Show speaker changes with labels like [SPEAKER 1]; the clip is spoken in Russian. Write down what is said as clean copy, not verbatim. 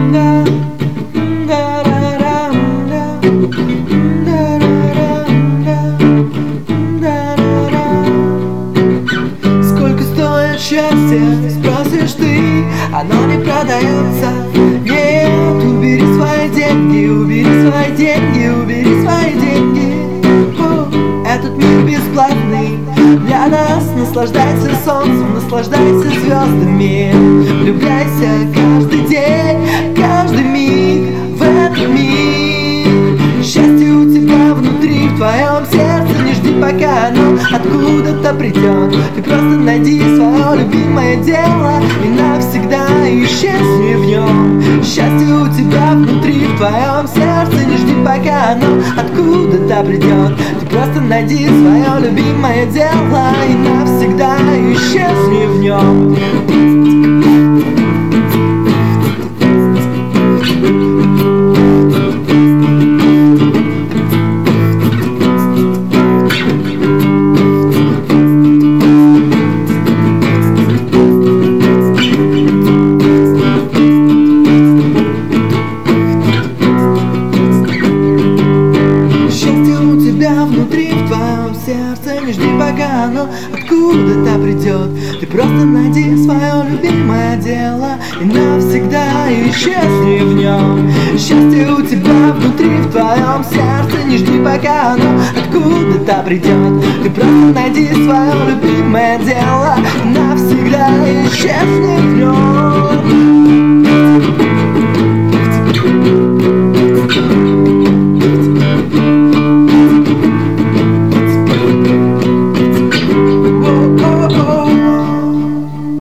[SPEAKER 1] Сколько стоит счастье, спросишь ты, оно не продается. Нет, убери свои деньги, убери свои деньги, убери свои деньги. Этот мир бесплатный для нас. Наслаждайся солнцем, наслаждайся звездами. Влюбляйся каждый день, каждый миг в этот мир. Счастье у тебя внутри, в твоем сердце. Не жди, пока оно откуда-то придет. Ты просто найди свое любимое дело и навсегда исчезни в нем. Счастье у тебя внутри, в твоем сердце. Не жди, пока оно откуда-то придет. Ты просто найди свое любимое дело и навсегда исчезни в нем. Внутри, в твоем сердце. Не жди, пока оно откуда-то придет. Ты просто найди свое любимое дело и навсегда исчезни в нем. Счастье у тебя внутри, в твоем сердце. Не жди, пока оно откуда-то придет. Ты просто найди свое любимое дело и навсегда исчезни